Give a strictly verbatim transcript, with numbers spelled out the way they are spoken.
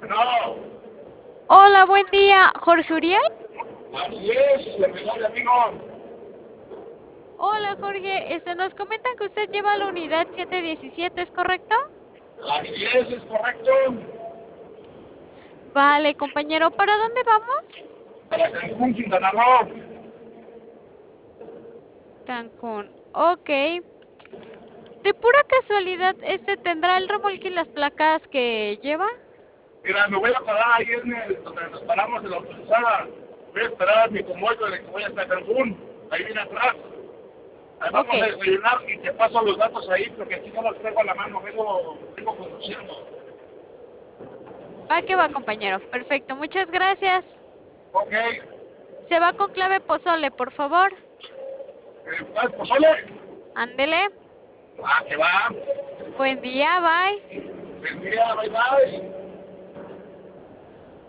No, Hola, buen día, Jorge Uriel. así es, servidor y amigo. Hola, Jorge. Este, nos comentan que usted lleva la unidad siete diecisiete, ¿es correcto? Así es, es correcto. Vale, compañero, ¿para dónde vamos? Para Cancún, Quintana Roo. Cancún. Ok. De pura casualidad, ¿este tendrá el remolque y las placas que lleva? Mira, me voy a parar ahí en el, donde nos paramos en la autorizada. Voy a esperar a mi convoy de que voy hasta Cancún. Ahí viene atrás. Ahí Ok. vamos a desayunar y te paso los datos ahí porque aquí no los traigo a la mano. Vengo, vengo conduciendo. Va que va, compañero. Perfecto, muchas gracias. Ok. Se va con clave pozole, por favor. Eh, ¿vas, pozole? Ándele. Ah, que va. Buen día, bye. Buen día, bye bye.